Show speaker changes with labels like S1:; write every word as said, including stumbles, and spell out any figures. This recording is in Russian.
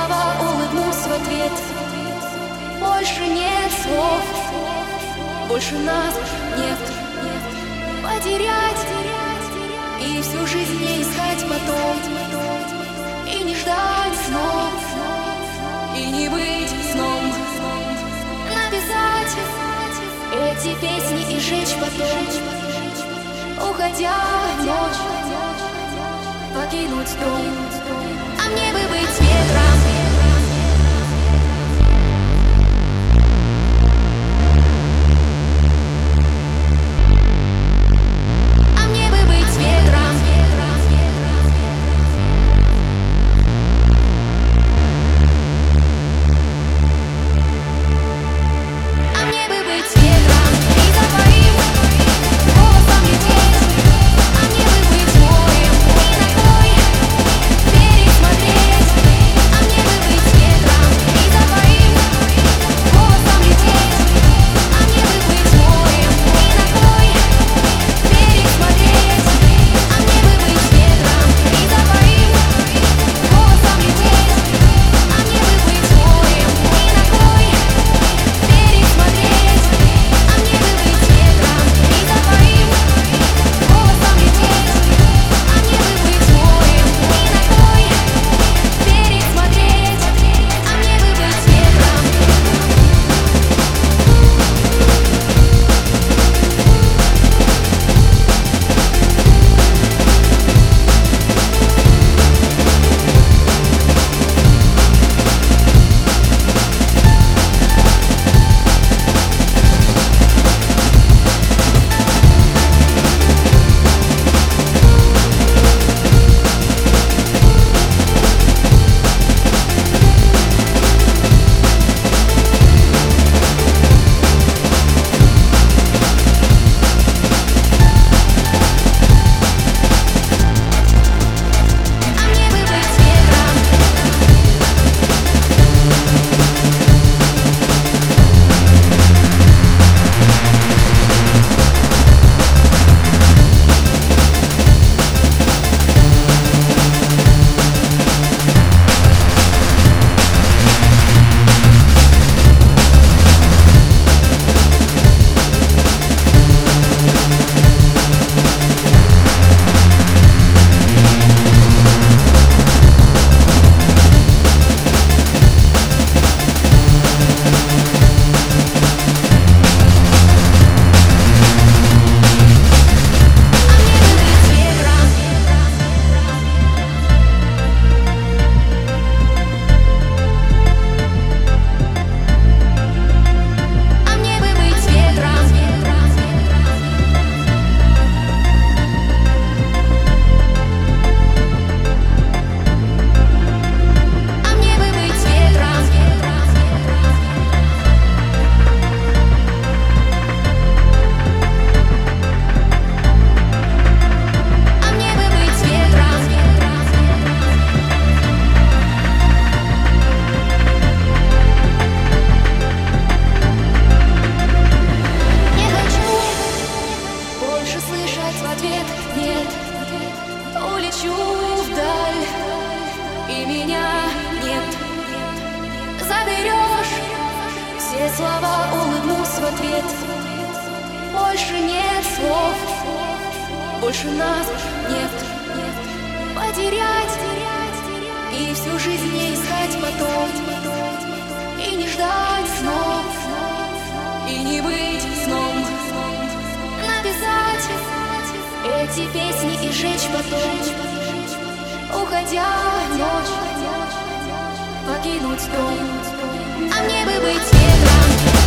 S1: слова улыбнусь в ответ. Больше нет слов, больше нас нет. Потерять и всю жизнь не искать потом, и не ждать снов, и не быть сном. Написать эти песни и сжечь потом, уходя в ночь, покинуть дом. А мне бы быть ветром, а мне бы быть ветром, а мне бы быть ветром и за твоим голосом лететь. А мне бы быть морем и на твой берег смотреть. А мне бы быть ветром и за твоим голосом лететь. А мне бы быть морем и на твой берег смотреть. А мне бы быть ветром и за твоим голосом лететь. А мне бы быть морем и на твой берег смотреть. А мне бы быть ветром и за твоим голосом лететь. А мне бы быть морем и на твой берег смотреть. А мне бы быть ветром. А мне бы быть ветром. А мне бы быть ветром. А мне бы быть ветром. А мне бы быть ветром. Не хочу больше слышать в ответ нет. Улечу вдаль, и меня нет. Заберешь все слова, улыбнусь в ответ. Больше нет слов, больше нас нет. Потерять и всю жизнь не искать потом, и не ждать снов, и не быть сном. Написать эти песни и сжечь потом, уходя в ночь, покинуть дом. А мне бы быть ветром.